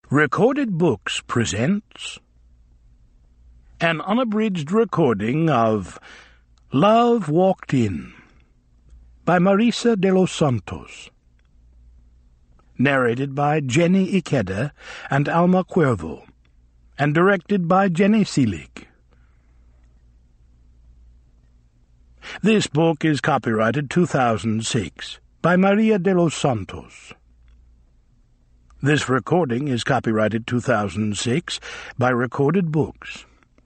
Recorded Books presents an unabridged recording of Love Walked In by Marisa de los Santos, narrated by Jenny Ikeda and Alma Cuervo, and directed by Jenny Seelig. This book is copyrighted 2006 by Maria de los Santos. This recording is copyrighted 2006 by Recorded Books.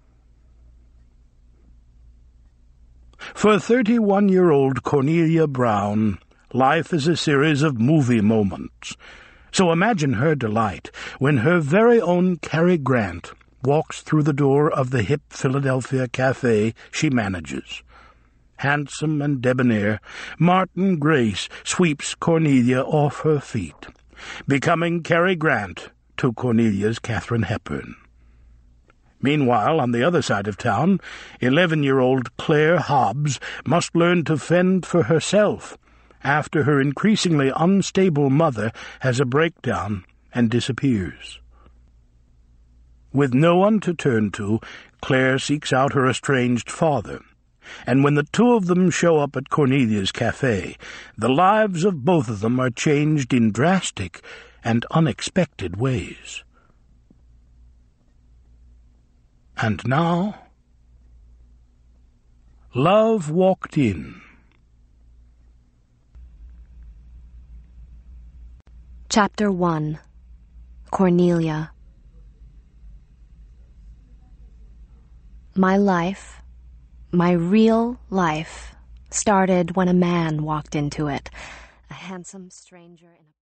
For 31-year-old Cornelia Brown, life is a series of movie moments. So imagine her delight when her very own Cary Grant walks through the door of the hip Philadelphia cafe she manages. Handsome and debonair, Martin Grace sweeps Cornelia off her feet, becoming Cary Grant to Cornelia's Katharine Hepburn. Meanwhile, on the other side of town, 11-year-old Claire Hobbs must learn to fend for herself after her increasingly unstable mother has a breakdown and disappears. With no one to turn to, Claire seeks out her estranged father, and when the two of them show up at Cornelia's cafe, the lives of both of them are changed in drastic and unexpected ways. And now, Love Walked In. Chapter 1. Cornelia. My life, my real life, started when a man walked into it, a handsome stranger in a